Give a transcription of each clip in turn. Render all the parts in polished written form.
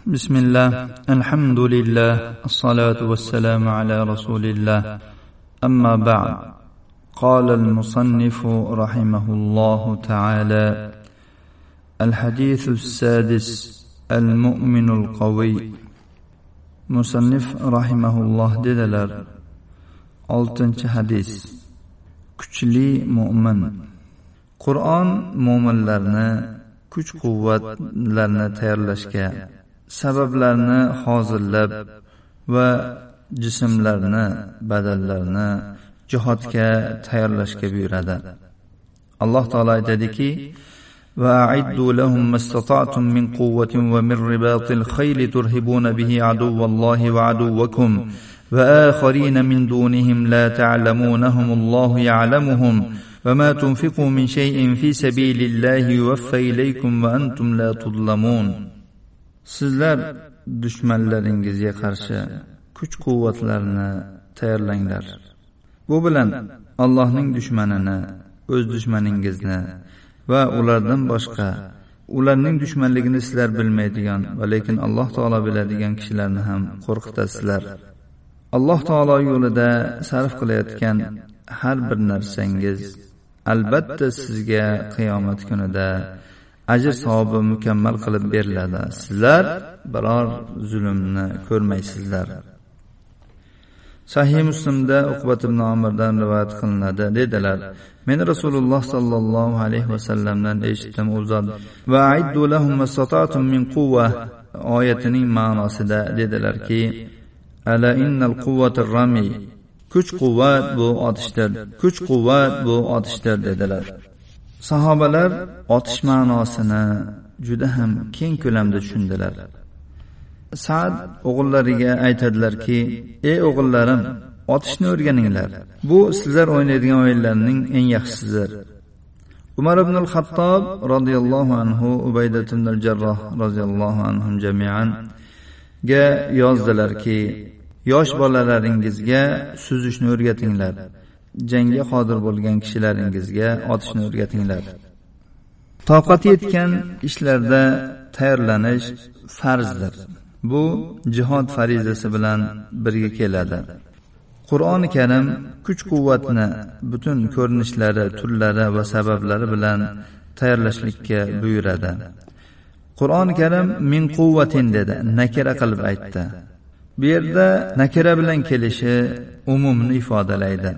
بسم الله الحمد لله الصلاة والسلام على رسول الله أما بعد قال المصنف رحمه الله تعالى الحديث السادس المؤمن القوي مصنف رحمه الله dediler 6. hadis kuchli mo'min. Qur'on mo'minlarni kuch-quvvatlarni tayyorlashga, sabablarni hozirlab va jismlarni, badallarni jihodga tayyorlashga buyuradi. Alloh taolo aytadiki: "Va a'iddu lahum mastata'tum min quwwatin wa min ribatil khayli turhibuna bihi aduwwallahi wa aduwwakum va akharina min dunihim la ta'lamunahum Allohu ya'lamuhum va ma tunfiqu min shay'in fi sabilillahi yuwaffa ilaykum va antum la tudlamun." Sizlar dushmanlaringizga qarshi kuch-quvvatlarni tayyorlanglar. Bu bilan Allohning dushmanini, o'z dushmaningizni va ulardan boshqa ularning dushmanligini sizlar bilmaydigan va lekin Alloh taolo biladigan kishilarni ham qo'rqitasizlar. Alloh taolo yo'lida sarf qilayotgan har bir narsangiz albatta sizga qiyomat kunida ajr savobi mukammal qilib beriladi. Sizlar biror zulmni ko'rmaysizlar. Sahih Muslimda Uqbat ibn Amirdan rivoyat qilinadi, dedilar: "Men Rasululloh sallallohu alayhi va sallamdan eshitdim, u zot va aiddu lahum mastata'tum min quwwa oyatining ma'nosida dedilarki: Ala innal quwwatir rami, kuch-quvvat bu otishdir, kuch-quvvat bu otishdir dedilar. Sahobalar otish ma'nosini juda ham keng ko'lamda tushundilar. Sa'd o'g'illariga aytadilarki: "Ey o'g'illarim, otishni o'rganinglar. Bu sizlar o'ynaydigan o'yinlarning eng yaxshisidir." Umar ibn al-Xattob radhiyallohu anhu Ubaydat ibn al-Jarroh radhiyallohu anhum jami'an ga yozdilarki: "Yosh bolalaringizga suzishni o'rgatinglar. Jangga qodir bo'lgan kishilaringizga otishni o'rgatinglar." Toqati yetgan ishlarda tayyorlanish farzdir. Bu jihod farizasi bilan birga keladi. Qur'oni Karim kuch-quvvatni butun ko'rinishlari, turlari va sabablari bilan tayyorlashlikka buyuradi. Qur'oni Karim min quvvatin dedi, nakira qilib aytdi. Bu yerda nakira bilan kelishi umumni ifodalaydi.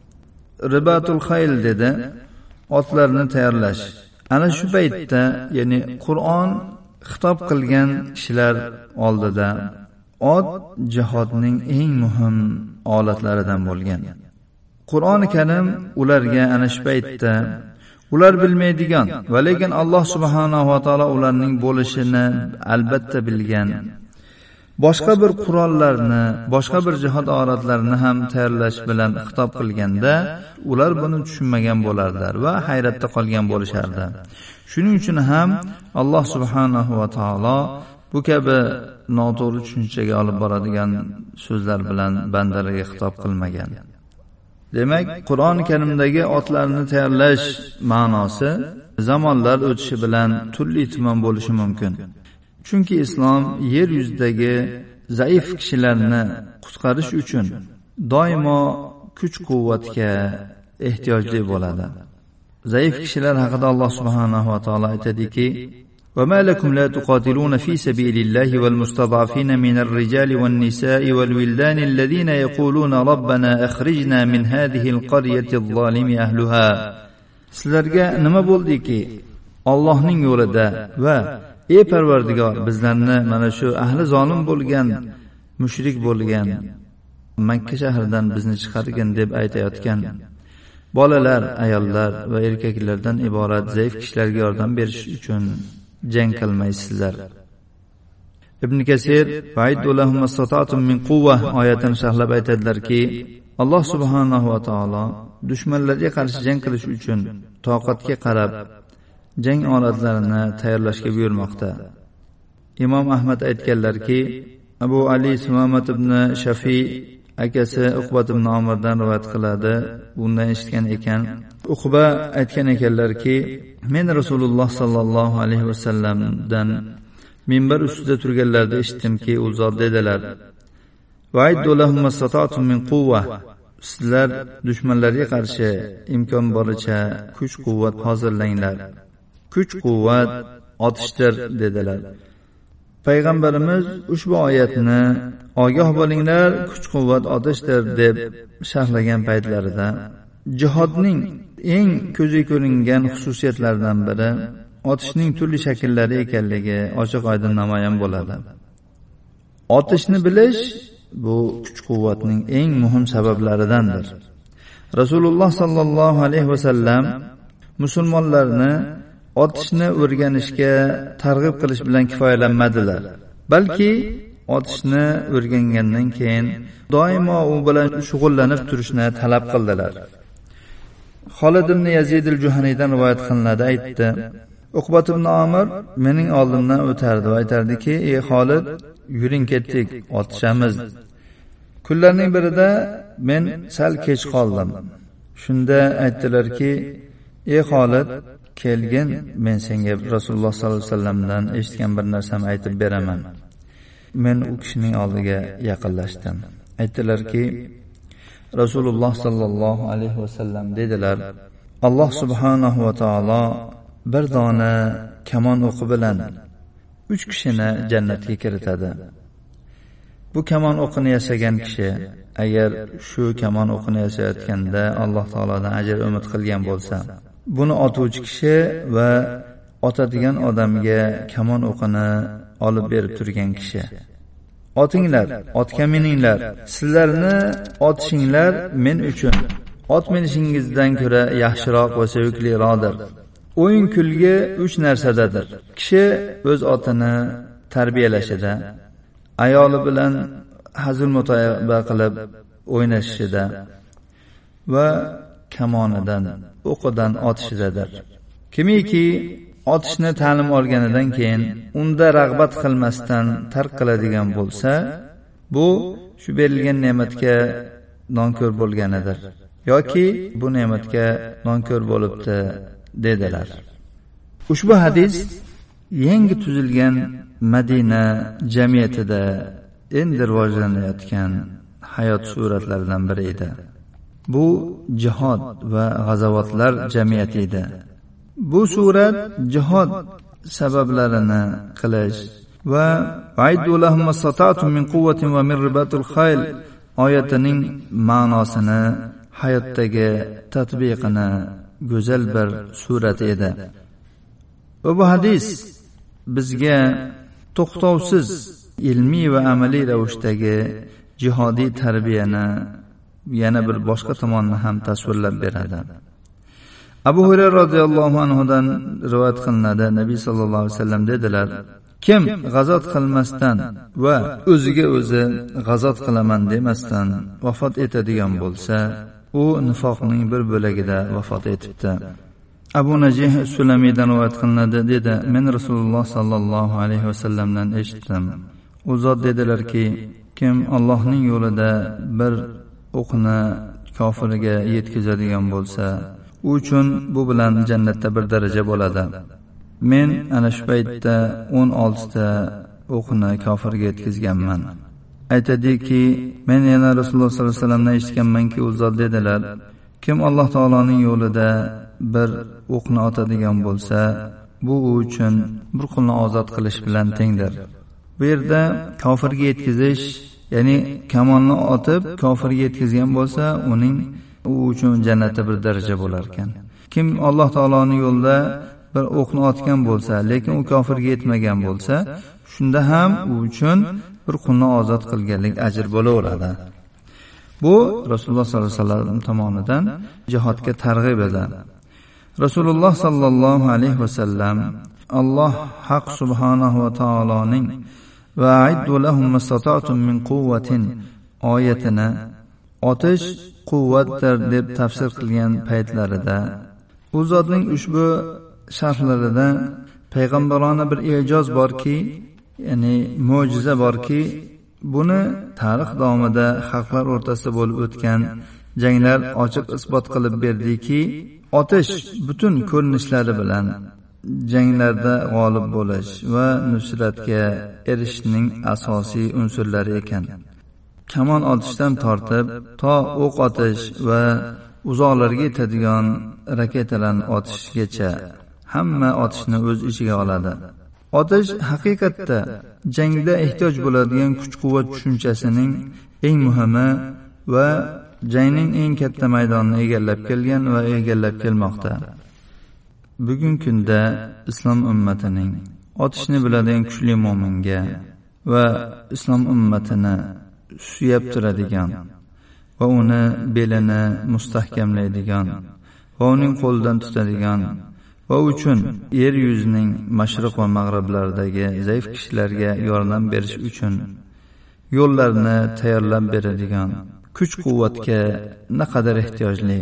Ribatul khayl dedi, otlarni tayyorlash. Ana shu paytda, ya'ni Qur'on xitob qilgan kishilar oldida ot jihodning eng muhim olatlaridan bo'lgan. Qur'oni Karim ularga ana shu paytda ular bilmaydigan va lekin Alloh subhanahu va taolo ularning bo'lishini albatta bilgan boshqa bir qurollarni, boshqa bir jihod olatlarini ham tayyorlash bilan xitob qilganda ular buni tushunmagan bo'lardilar va hayratda qolgan bo'lishardi. Shuning uchun ham Alloh subhanahu va taolo bu kabi noto'g'ri tushunchaga olib boradigan so'zlar bilan bandalarga xitob qilmagan. Demak, Qur'oni Karimdagi otlarni tayyorlash ma'nosi zamonlar o'tishi bilan turli-tuman bo'lishi mumkin. Chunki islom yer yuzidagi zaif kishilarni qutqarish uchun doimo kuch-quvvatga ehtiyojli bo'ladi. Zaif kishilar haqida Alloh subhanahu va taolo aytadiki: "Va ma lakum la tuqatiluna fi sabilillahi wal mustad'afina minar rijali wan nisa'i wal wildani alladhina yaquluna rabbana akhrijna min hadhihi al-qaryati adh-dhalimi ahliha." Sizlarga nima bo'ldiki, Allohning yo'lida va ey Parvardigor, bizlarni mana shu ahli zolim bo'lgan, mushrik bo'lgan Makka shahridan bizni chiqargin deb aytayotgan bolalar, ayollar va erkaklardan iborat zaif kishilarga yordam berish uchun jang qilmaysizlar. Ibn Kasir "Va'iddu lahum mastata'tum min quwwa" oyatini sharhlab aytadilarki, Alloh subhanahu va taolo dushmanlarga qarshi jang qilish uchun toqatga qarab jang olatlarini tayyorlashga buyurmoqda. Imom Ahmad aytganlarki, Abu Ali Sumamat ibn Shafi akasi Uqbat ibn Amirdan rivoyat qiladi. Bundan eshitgan ekan, Uqba aytgan ekanlarki, men Rasululloh sallallohu alayhi va sallamdan minbar ustida turganlarida eshitdimki, u zot dedilar: "Va'iddu lahum masata'tum min quwwa." Sizlar dushmanlarga qarshi imkon boricha kuch-quvvat hozirlanglar. Kuch-quvvat otishdir dedilar. Payg'ambarimiz ushbu oyatni ogoh bo'linglar, kuch-quvvat otishdir deb sharhlagan paytlarida jihodning eng ko'zga ko'ringan xususiyatlaridan biri otishning turli shakllari ekanligi ochiq-oydin namoyon bo'ladi. Otishni bilish bu kuch-quvvatning eng muhim sabablaridandir. Rasululloh sallallohu alayhi vasallam musulmonlarni otishni o'rganishga targ'ib qilish bilan kifoyalanmadilar. Balki otishni o'rgangandan keyin doimo u bilan shug'ullanib turishni talab qildilar. Xolid ibn Yazid al-Juhaniydan rivoyat qilinadi, aytdi: Uqbat ibn Amir mening oldimdan o'tardi va aytardiki: "Ey Xolid, yuring ketdik, otishamiz." Kunlarning birida men sal kech qoldim. Shunda aytdilarki: "Ey Xolid, kelgin, men senga Rasululloh sollallohu alayhi vasallamdan eshitgan bir narsani aytib beraman." Men u kishining oldiga yaqinlashdim. Aytdilarki: Rasululloh sallallohu alayhi vasallam dedilar: "Alloh subhanahu va taolo bir dona kamon o'qi bilan 3 kishini jannatga kiritadi. Bu kamon o'qini yasagan kishi agar shu kamon o'qini yasayotganda Alloh taolodan ajr umid qilgan bo'lsa, buni otuvchi kishi va otadigan odamga kamon o'qini olib berib turgan kishi. Otinglar, otga mininglar. Sizlarni otishinglar men uchun ot minishingizdan ko'ra yaxshiroq va sevikliroqdir. O'yin kulgi 3 narsadadir. Kishi o'z otini tarbiyalashida, ayoli bilan hazil mutoyaba qilib o'ynashishida va kamonidan, o'qidan otishidadir. Kimiki otishni ta'lim olganidan keyin unda rag'bat qilmasdan tark qiladigan bo'lsa, bu shu berilgan ne'matga nonko'r bo'lganidir yoki bu ne'matga nonko'r bo'libdi dedilar. Ushbu hadis yangi tuzilgan Madina jamiyatida endi rivojlanayotgan hayot suratlaridan biri edi. Bu jihod va g'azavotlar jamiyati edi. Bu surat jihod sabablarini qilish va "Va'iddu lahum masata'tum min quwwatin va min ribatil khayl" oyatining ma'nosini, hayotdagi tatbiqini go'zal bir surat edi. Va bu hadis bizga to'xtovsiz ilmiy va amaliy ravishdagi jihodiy tarbiyani yana bir boshqa tomonini ham tasvirlab beradi. Abu Hurayra radhiyallohu anhudan rivoyat qilinadi, Nabiy sallallohu alayhi vasallam dedilar: "Kim g'azot qilmasdan va o'ziga o'zi g'azot qilaman demasdan vafot etadigan bo'lsa, u nifoqning bir bo'lagida vafot etibdi." Abu Najih Sulamiydan rivoyat qilinadi, dedi: "Men Rasululloh sallallohu alayhi vasallamdan eshitdim. U zot dedilarki: kim Allohning yo'lida bir o'qni kofirga yetkazadigan bo'lsa, u uchun bu bilan jannatda bir daraja bo'ladi." Men ana shu paytda 16 ta o'qni kofirga yetkazganman. Aytadiki, men yana Rasululloh sollallohu alayhi vasallamdan eshitganmanki, u zot dedilar: kim Alloh taoloning yo'lida bir o'qni otadigan bo'lsa, bu u uchun bir qulni ozod qilish bilan tengdir. Bu yerda kofirga yetkazish, ya'ni kamonni otib kofirga yetkazgan bo'lsa, uning u uchun jannatda bir daraja bo'lar ekan. Kim Alloh taoloning yo'lida bir o'qni otgan bo'lsa, lekin u kofirga yetmagan bo'lsa, shunda ham u uchun bir qulni ozod qilganlik ajr bo'laveradi. Bu Rasululloh sollallohu alayhi vasallam tomonidan jihodga targ'ib edi. Rasululloh sallallohu alayhi vasallam Alloh haq subhanahu va taoloning "Va'iddu lahum mastata'tum min quwwatin" oyatini otish quvvatdir deb tafsir qilgan paytlarida u zotning ushbu sharhlarida payg'ambarona bir e'joz borki, ya'ni mo'jiza borki, buni tarix davomida xalqlar o'rtasida bo'lib o'tgan janglar ochiq isbot qilib berdiki, otish butun ko'rinishlari bilan janglarda g'olib bo'lish va nusratga erishishning asosiy unsurlari ekan. Kamon otishdan tortib to o'q otish va uzoqlarga yetadigan raketalarni otishgacha hamma otishni o'z ichiga oladi. Otish haqiqatda jangda ehtiyoj bo'ladigan kuch-quvvat tushunchasining eng muhimi va jangning eng katta maydonini egallab kelgan va egallab kelmoqda. Bugungi kunda islom ummatining otishni biladigan kuchli mo'minga va islom ummatini suyab turadigan va uni belini mustahkamlaydigan va uning qo'lidan tutadigan va uchun yer yuzining mashriq va mag'riblaridagi zaif kishilarga yordam berish uchun yo'llarni tayyorlab beradigan kuch-quvvatga naqadar ehtiyojli.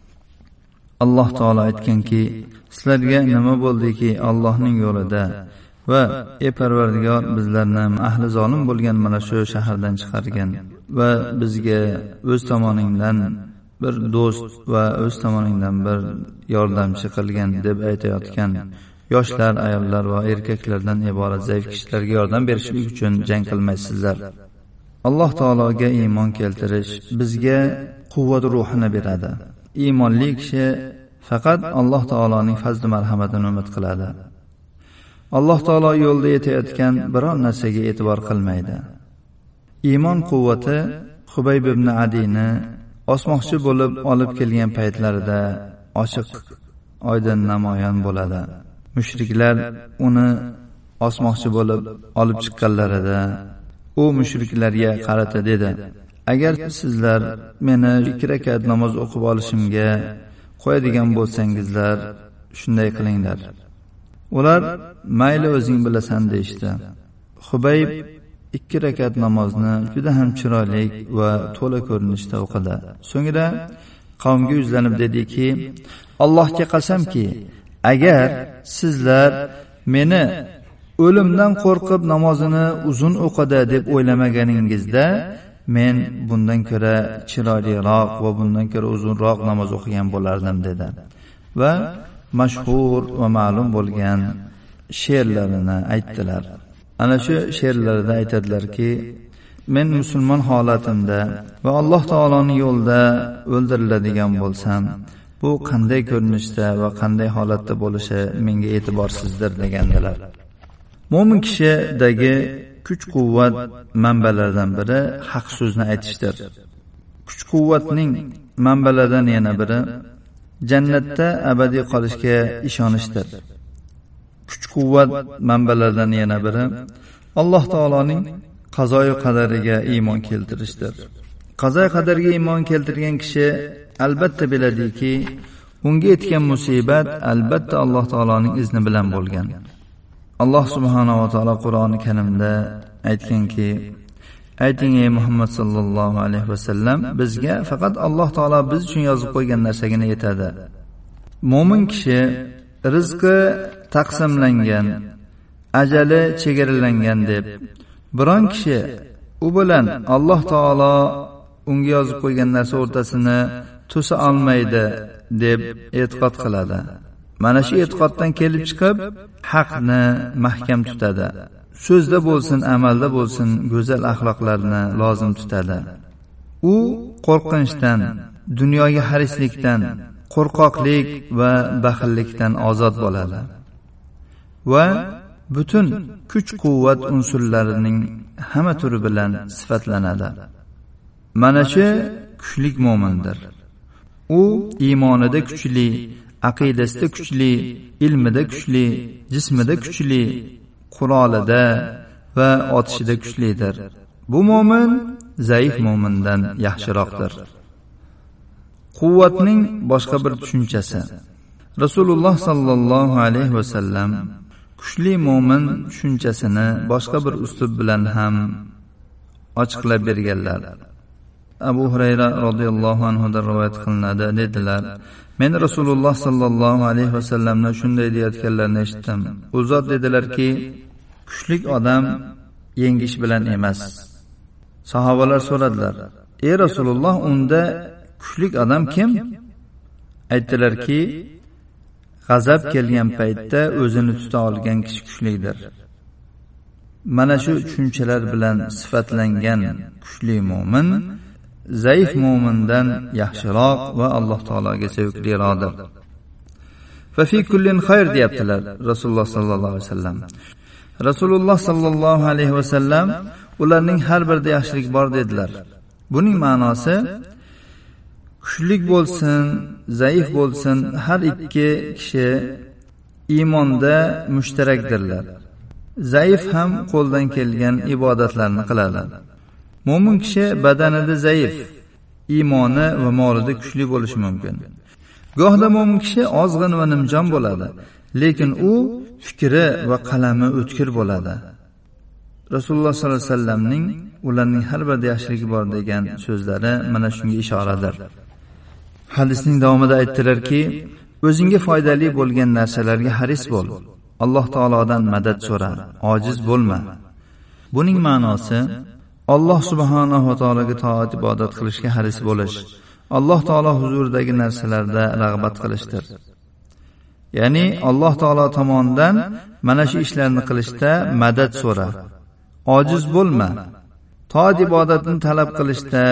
Alloh taolo aytganki, sizlarga nima bo'ldiki Allohning yo'lida va ey Parvardigor, bizlarni ahli zolim bo'lgan mana shu shahardan chiqargan va bizga o'z tomoningdan bir do'st va o'z tomoningdan bir yordamchi qilgan deb aytayotgan yoshlar, ayollar va erkaklardan iborat zaif kishilarga yordam berish uchun jang qilmaysizlar. Alloh taologa iymon keltirish bizga quvvat ruhini beradi. Iymonli kishi faqat Alloh taoloning fazl marhamatini umid qiladi. Alloh taolo yo'lda yetayotgan biror narsaga e'tibor qilmaydi. Iymon quvvati Xubayb ibn Adiyni osmoqchi bo'lib olib kelgan paytlarida ochiq oydin namoyon bo'ladi. Mushriklar uni osmoqchi bo'lib olib chiqqanlarida u mushriklarga qarata dedi: agar sizlar meni 2 rakat namoz o'qib olishimga qo'yadigan bo'lsangizlar, shunday qilinglar. Ular mayli o'zing bilasan deyishdi. Xubayb 2 rakat namozni juda ham chiroyli va to'la ko'rinishda o'qidi. So'ngra qavmga yuzlanib dediki: Allohga qasamki, agar sizlar meni o'limdan qo'rqib namozini uzun o'qidi deb o'ylamaganingizda, men bundan ko'ra chiroyliroq va bundan ko'ra uzunroq namoz o'qigan bo'lardim dedi. Va mashhur va ma'lum bo'lgan she'rlarini aytdilar. Ana shu she'rlarda aytadilarki, men musulmon holatimda va Alloh taoloning yo'lida o'ldiriladigan bo'lsam, bu qanday ko'rinishda va qanday holatda bo'lishi menga e'tiborsizdir degandilar. Mo'min kishidagi kuch-quvvat manbalaridan biri haq so'zni aytishdir. Kuch-quvvatning manbalaridan yana biri jannatda abadiy qolishga ishonishdir. Kuch-quvvat manbalaridan yana biri Alloh taoloning qazoyi qadariga iymon keltirishdir. Qazoyi qadariga iymon keltirgan kishi albatta biladiki, unga yetgan musibat albatta Alloh taoloning izni bilan bo'lgan. Alloh subhanahu va taolo Qur'oni Karimda aytganki: ayting ey Muhammad sallallohu alayhi va sallam, bizga faqat Alloh taolo biz uchun yozib qo'ygan narsagina yetadi. Mo'min kishi rizqi taqsimlangan, ajali chegaralangan deb biron kishi u bilan Alloh taolo unga yozib qo'ygan narsa o'rtasini to'sa olmaydi deb e'tiqod qiladi. Mana shu e'tiqoddan kelib chiqib, haqni mahkam tutadi. So'zda bo'lsin, amalda bo'lsin, go'zal axloqlarni lozim tutadi. U qo'rqinchdan, dunyoga harislikdan, qo'rqoqlik va baxillikdan ozod bo'ladi va butun kuch-quvvat unsurlarining hamma turi bilan sifatlanadi. Mana shu kuchli mo'mindir. U iymonida kuchli, aqidasida kuchli, ilmida kuchli, jismida kuchli, qurolida va otishida kuchlidir. Bu mo'min zaif mo'mindan yaxshiroqdir. Quvvatning boshqa bir tushunchasi. Rasululloh sallallohu alayhi va sallam kuchli mo'min tushunchasini boshqa bir uslub bilan ham ochiqlab berganlar. Abu Hurayra radhiyallohu anhu dan rivoyat qilinadi, dedilar: men Rasululloh sallallohu alayhi va sallamdan shunday deyotganlarini eshitdim. U zot dedilarki, kuchli odam yengish bilan emas. Sahobalar so'radilar: ey Rasululloh, unda kuchli odam kim? Aytdilarki, g'azab kelgan paytda o'zini tuta olgan kishi kuchlidir. Mana shu tushunchalar bilan sifatlangan kuchli mu'min zaif mu'mindan yaxshiroq va Alloh taologa sevimliroqdir. Fa fi kullin xayr deyaptilar Rasululloh sallallohu alayhi vasallam. Rasululloh sallallohu alayhi vasallam ularning har birida yaxshilik bor dedilar. Buning ma'nosi kuchlik bo'lsin, zaif bo'lsin, har ikki kishi iymonda mushtarakdirlar. Zaif ham qo'ldan kelgan ibodatlarni qiladi. Mo'min kishi badanida zaif, iymoni va molida kuchli bo'lishi mumkin. Gohda mo'min kishi ozg'in va nimjon bo'ladi, lekin u fikri va qalami o'tkir bo'ladi. Rasululloh sollallohu alayhi vasallamning ularning har birida yaxshiligi bor degan so'zlari mana shunga ishoradir. Hadisning davomida aytdilarki, o'zingga foydali bo'lgan narsalarga haris bo'l. Alloh taolodan madad so'ra, ojiz bo'lma. Buning ma'nosi Alloh subhanahu va taologa toat ibodat qilishga haris bo'lish, Alloh taolo huzuridagi narsalarda rag'bat qilishdir. Ya'ni Alloh taolo tomonidan mana shu ishlarni qilishda madad so'ra, ojiz bo'lma. Toat ibodatni talab qilishda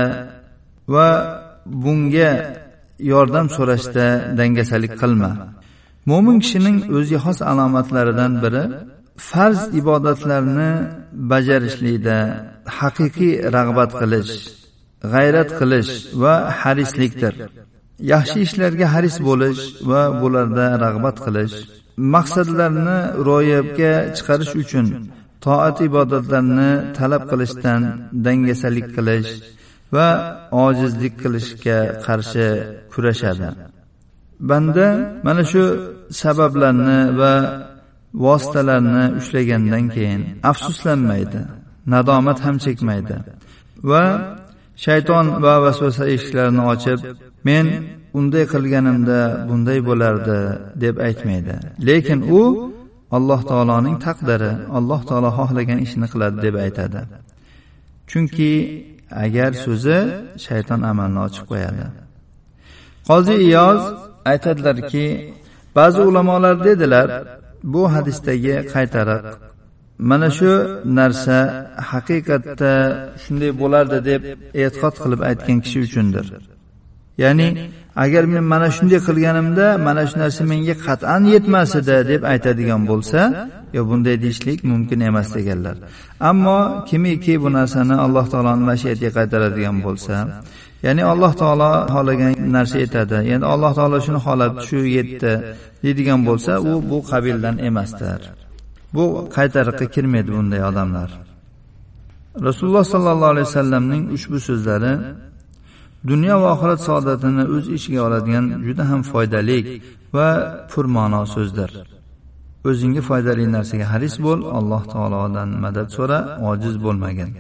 va bunga yordam so'rashda dangasalik qilma. Mo'min kishining o'ziga xos alomatlaridan biri farz ibodatlarni bajarishlikda haqiqiy rag'bat qilish, g'ayrat qilish va harislikdir. Yaxshi ishlarga haris bo'lish va bularda rag'bat qilish, maqsadlarni ro'yobga chiqarish uchun toat ibodatlarni talab qilishdan dangasalik qilish va ojizlik qilishga qarshi kurashadi. Banda mana shu sabablarni va vositalarni ushlagandan keyin afsuslanmaydi, nadomat ham chekmaydi va shayton va vasvasa eshiklarini ochib, men unday qilganimda bunday bo'lardi deb aytmaydi. Lekin u Alloh taoloning taqdiri, Alloh taolo xohlagan ishni qiladi deb aytadi. Chunki agar so'zi shayton amalni ochib qo'yadi. Qozi Iyoz aytadilarki, ba'zi ulamolar dedilar, bu hadisdagi qaytariq mana shu narsa haqiqatda shunday bo'lardi deb e'tiqod qilib aytgan kishi uchundir. Ya'ni agar men mana shunday qilganimda mana shu narsa menga qat'an yetmas edi deb aytadigan bo'lsa, yo bunday deyishlik mumkin emas deganlar. Ammo kimiki bu narsani Alloh taoloning mashiatiga qaytaradigan bo'lsa, ya'ni Alloh taolo xohlagan narsa yetadi. Ya'ni Alloh taolo shuni xohlab shu yetdi deydigan bo'lsa, u bu qabildan emasdir. Bu qaytariqqa kirmaydi bunday odamlar. Rasululloh sallallohu alayhi vasallamning ushbu so'zlari dunyo va oxirat saodatini o'z ichiga oladigan juda ham foydali va purma'no so'zdir. O'zingga foydali narsaga haris bo'l, Alloh taolodan madad so'ra, ojiz bo'lmagin.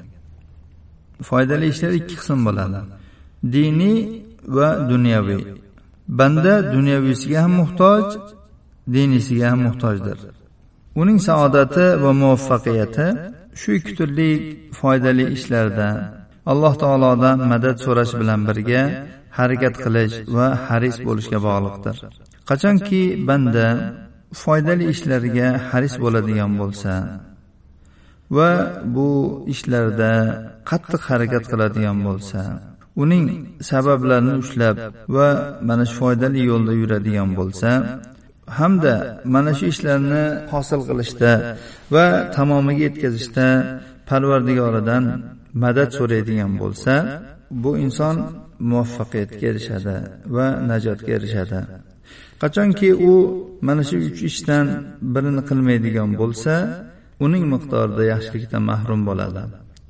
Foydali ishlar ikki qism bo'ladi: diniy va dunyoviy. Banda dunyoviysiga ham muhtoj, diniysiga ham muhtojdir. Uning saodati va muvaffaqiyati shu ikki turli foydali ishlarda Alloh taolodan madad so'rash bilan birga harakat qilish va haris bo'lishga bog'liqdir. Qachonki banda foydali ishlarga haris bo'ladigan bo'lsa va bu ishlarda qattiq harakat qiladigan bo'lsa, uning sabablarini ushlab va mana shu foydali yo'lda yuradigan bo'lsa, hamda mana shu ishlarni hosil qilishda va tamomiga yetkazishda Parvardigoridan madad so'raydigan bo'lsa, bu inson muvaffaqiyatga erishadi va najotga erishadi. Qachonki u mana shu uch ishdan birini qilmaydigan bo'lsa, uning miqdorida yaxshilikdan mahrum bo'ladi.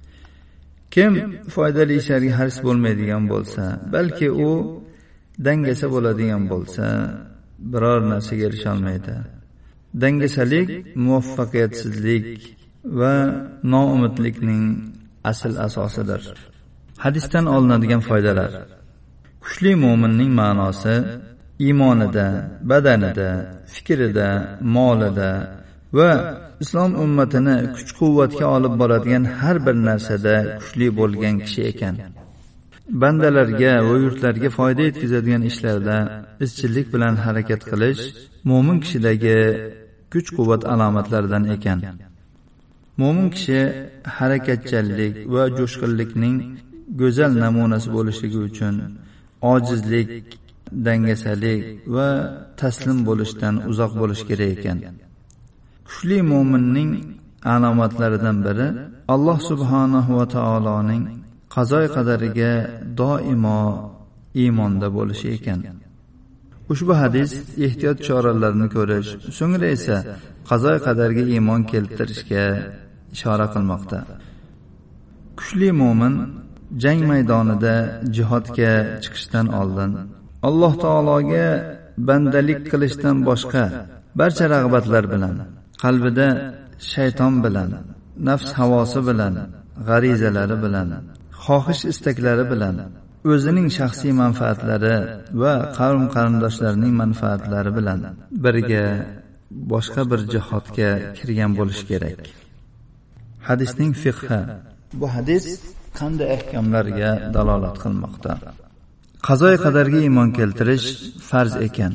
Kim foydali ishlarga haris bo'lmaydigan bo'lsa, balki u dangasa bo'ladigan bo'lsa, biror narsaga erisha olmaydi. Dangasalik muvaffaqiyatsizlik va noumidlikning asl asosidir. Hadisdan olinadigan foydalar. Kuchli mu'minning ma'nosi iymonida, badanida, fikrida, molida va islom ummatini kuch-quvvatga olib boradigan har bir narsada kuchli bo'lgan kishi ekan. bandalarga va yurtlarga foyda yetkazadigan ishlarda izchillik bilan harakat qilish mo'min kishidagi kuch-quvvat alomatlaridan ekan. Mo'min kishi harakatchanlik va jo'shqinlikning go'zal namunasi bo'lishligi uchun ojizlik, dangasalik va taslim bo'lishdan uzoq bo'lish kerak ekan. Kuchli mo'minning alomatlaridan biri Alloh subhanahu va taoloning qazo qadariga doimo iymonda bo'lishi ekan. Ushbu hadis ehtiyot choralarini ko'rish, so'ngra esa qazo qadarga iymon keltirishga ishora qilmoqda. Kuchli mo'min jang maydonida jihodga chiqishdan oldin Alloh taologa bandalik qilishdan boshqa barcha rag'batlar bilan, qalbida shayton bilan, nafs havosi bilan, g'arizalari bilan, xohish istaklari bilan, o'zining shaxsiy manfaatlari va qavm qarindoshlarining manfaatlari bilan birga boshqa bir jihodga kirgan bo'lish kerak. Hadisning fiqhi. Bu hadis qanday ahkamlarga dalolat qilmoqda? Qazo qadarga iymon keltirish farz ekan.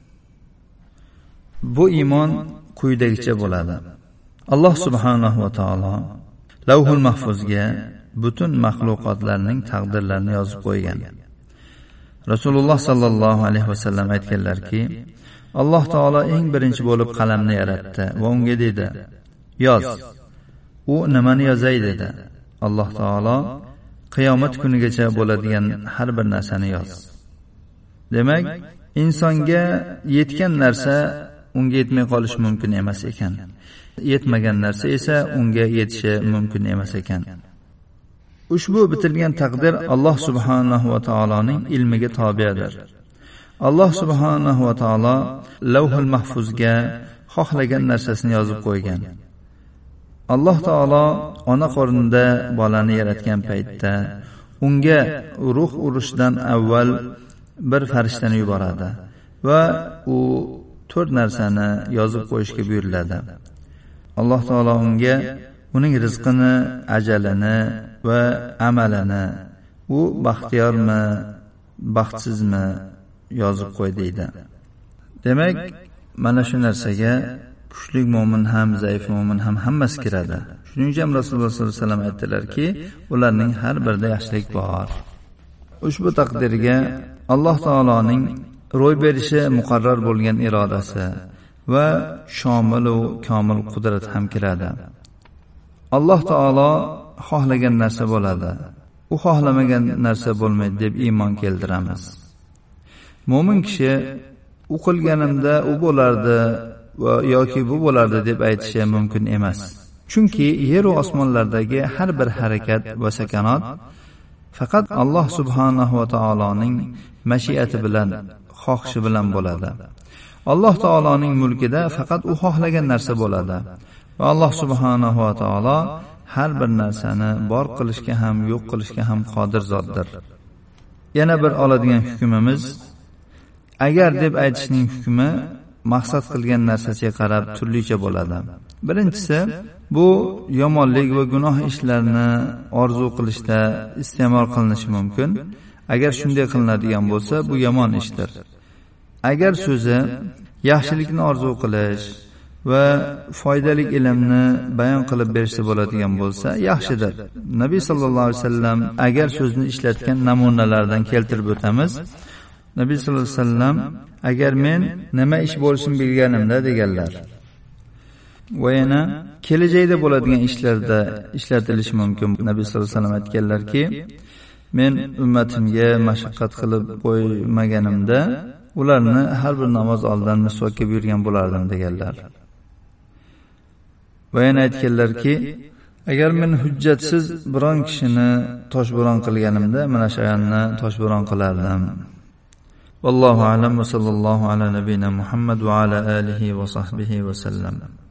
Bu iymon quyidagicha bo'ladi. Alloh subhanahu va taolo Lavhul Mahfuzga butun maxluqotlarning taqdirlarini yozib qo'ygan. Rasululloh sallallohu alayhi vasallam aytganlarki, Alloh taolo eng birinchi bo'lib qalamni yaratdi va unga dedi: "Yoz." U nimani yozay dedi. Alloh taolo qiyomat kunigacha bo'ladigan har bir narsani yoz. Demak, insonga yetgan narsa unga yetmay qolishi mumkin emas ekan. Yetmagan narsa esa unga yetishi mumkin emas ekan. Ushbu bitilgan taqdir Alloh subhanahu va taoloning ilmiga tobedir. Alloh subhanahu va taolo Lavhul Mahfuzga xohlagan narsasini yozib qo'ygan. Alloh taolo ona qornida bolani yaratgan paytda unga ruh urishdan avval bir farishtani yuboradi va u 4 narsani yozib qo'yishga buyuriladi. Alloh taolo unga uning rizqini, ajalini va amalini, u baxtiyormi, baxtsizmi yozib qo'y deydi. Demak, mana shu narsaga kuchli mo'min ham, zaif mo'min ham hammasi kiradi. Shuning uchun Rasululloh sollallohu alayhi vasallam aytdilarki, ularning har birida yaxshilik bor. Ushbu taqdirga Alloh taoloning ro'y berishi muqarrar bo'lgan irodasi va shomil va komil qudrat ham kiradi. Alloh taolo xohlagan narsa bo'ladi. U xohlamagan narsa bo'lmaydi deb iymon keltiramiz. Mo'min kishi u qilganimda u bo'lardi va yoki bu bo'lardi deb aytishi mumkin emas. Chunki yer va osmonlardagi har bir harakat va sakanot faqat Alloh subhanahu va taoloning mashiati bilan, xohishi bilan bo'ladi. Alloh taoloning mulkida faqat u xohlagan narsa bo'ladi. Va Alloh subhanahu va taolo har bir narsani bor qilishga ham, yo'q qilishga ham qodir zotdir. Yana bir oladigan hukmimiz, agar deb aytishning hukmi maqsad qilgan narsasiga qarab turlicha bo'ladi. Birinchisi, bu yomonlik va gunoh ishlarni orzu qilishda iste'mol qilinishi mumkin. Agar shunday qilinadigan bo'lsa, bu yomon ishdir. Agar so'zi yaxshilikni orzu qilish va foydali ilmni bayon qilib berishda bo'ladigan bo'lsa, yaxshidir. Nabiy sallallohu alayhi vasallam agar so'zni ishlatgan namunalardan keltirib o'tamiz. Nabiy sallallohu alayhi vasallam agar men nima ish bo'lishini bilganimda deganlar. Va yana kelajakda bo'ladigan ishlarda ishlatilishi mumkin. Nabiy sallallohu alayhi vasallam aytganlarki, men ummatimga mashaqqat qilib qo'ymaganimda ularni har bir namoz oldidan misvokka buyurgan bo'lardim deganlar. Va yana aytganlarki, agar men hujjatsiz biron kishini toshbo'ron qilganimda mana shu ayonni toshbo'ron qilardim. Vallohu a'lam va sallallohu ala nabiyina Muhammad va ala alihi va sahbihi va sallam.